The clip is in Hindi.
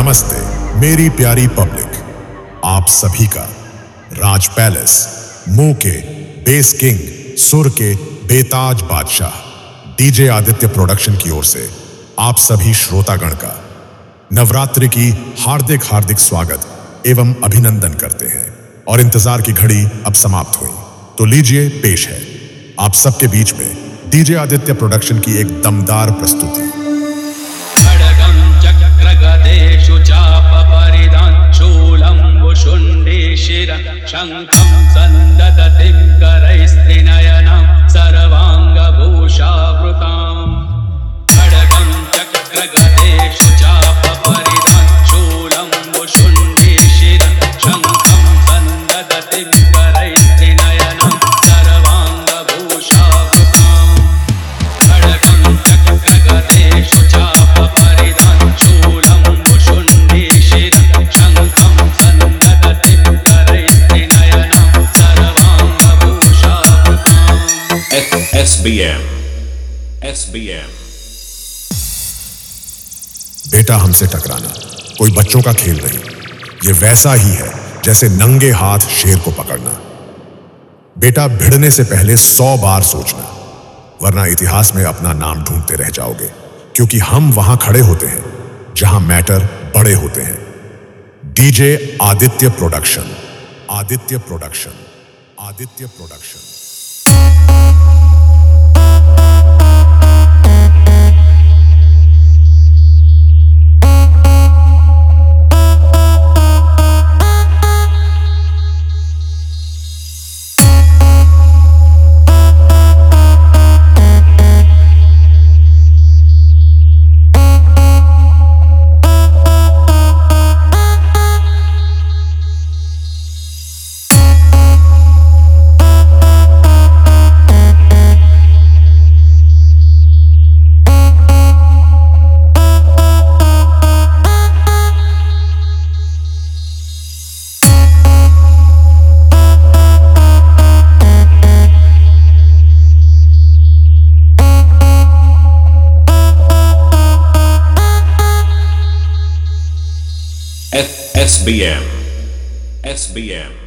नमस्ते मेरी प्यारी पब्लिक, आप सभी का राज पैलेस मुंह के बेस किंग सुर के बेताज बादशाह डीजे आदित्य प्रोडक्शन की ओर से आप सभी श्रोतागण का नवरात्रि की हार्दिक हार्दिक स्वागत एवं अभिनंदन करते हैं। और इंतजार की घड़ी अब समाप्त हुई, तो लीजिए पेश है आप सबके बीच में डीजे आदित्य प्रोडक्शन की एक दमदार प्रस्तुति। चक्रगदेषु चापपरिधान् शूलं वुशुण्डीशिरः शङ्खं सन्ददतिं करैस्त्रिनयनां सर्वाङ्गभूषावृताम्। खड्गं चक्रगदेषु चापपरिधान् शूलं वुशुण्डीशिरः शङ्खं सन्ददतिं करैस्त्रिनयनां सर्वाङ्गभूषावृताम्। खड्गं चक्रगदेषु चापपरिधान् शूलं वुशुण्डीशिरः शङ्खं सन्ददतिं करैस्त्रिनयनां सर्वाङ्गभूषावृताम्। SBM बेटा, हमसे टकराना कोई बच्चों का खेल नहीं, ये वैसा ही है जैसे नंगे हाथ शेर को पकड़ना। बेटा, भिड़ने से पहले 100 बार सोचना, वरना इतिहास में अपना नाम ढूंढते रह जाओगे, क्योंकि हम वहां खड़े होते हैं जहां मैटर बड़े होते हैं। DJ Aditya production, Aditya production, Aditya production. SBM